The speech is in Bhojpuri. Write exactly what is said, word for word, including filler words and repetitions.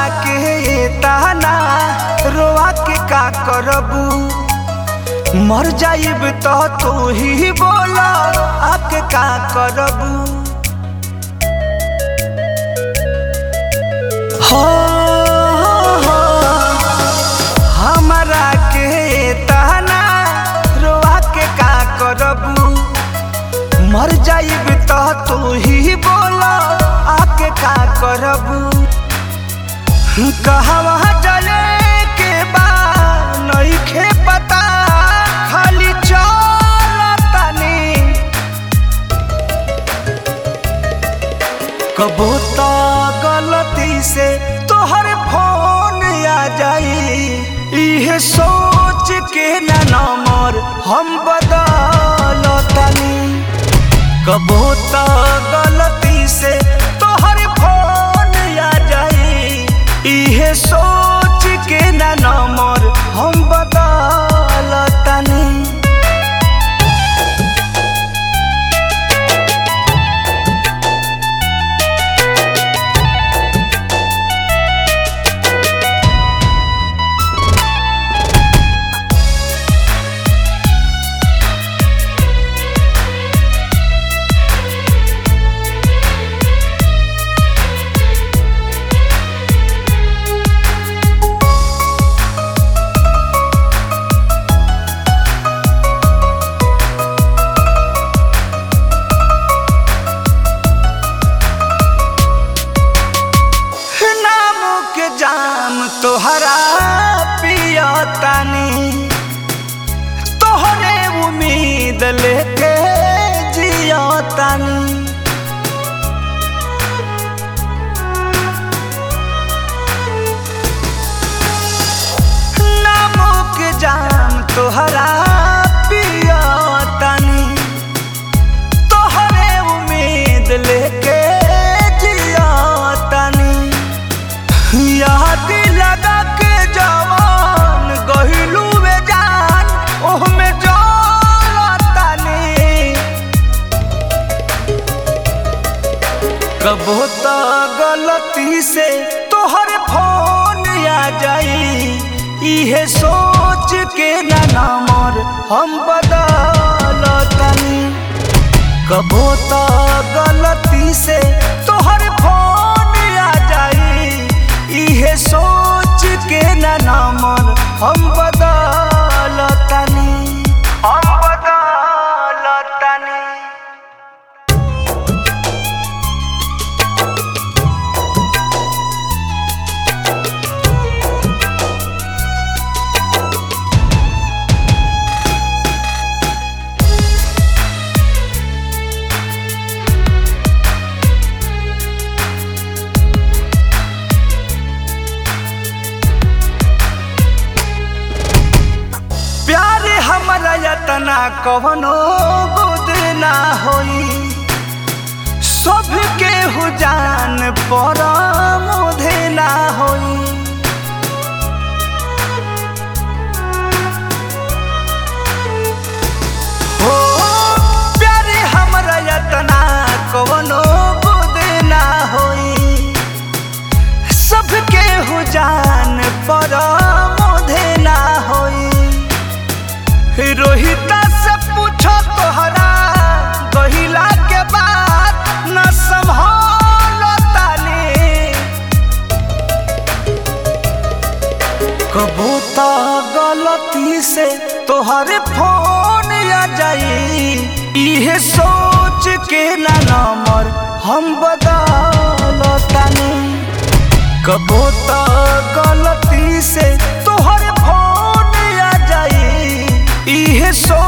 के ताना रोआ के का करबू, मर जाइब तो तू ही बोला आके का करबू। हो हमरा के ताना रोआ के का करबू, मर जाइब तो तू ही बोला आके का करबू। कहवा चले के बा नइखे पता, खाली चलतानी। कबो तो गलती से तोहर फोन आ जाई, इहे सोच के ना नंबर हम बदलतानी। कबो तो गलती से तोहर फोन आ जाई, इहे सोच के ना नंबर हम बदलतानी। जाम तोहरा पियतानी, तोहरे उम्मीद लेके जियतानी। नामों के जाम तोहरा पियतानी, तोहरे उम्मीद लेके जियतानी। याद लगा के जवान गहिलू में जान ओहमे जलतानी। कबो तो गलती से तोहर फोन आ जाई, इहे सोच के ना नंबर हम बदलतानी। कबो तो गलती से तोहर फोन आ जाई, इहे सोच के ना नंबर हम बदलतानी हम बदलतानी। प्यारे हमरा यतना कवनो बुद ना होई, सबके हु जान पर मुधे ना होई। हो प्यारे हमरा यतना कवनो बुद ना होई, सबके हु जान पर मुधे ना होई। रोहिता से पूछो तोहरा गहिला के बाद न संभालतानी। कबो तो गलती से तोहर फोन आ जाई, इहे सोच के ना नंबर हम बदलतानी। कबो तो गलती से तोहर फोन आ जाई, इहे सो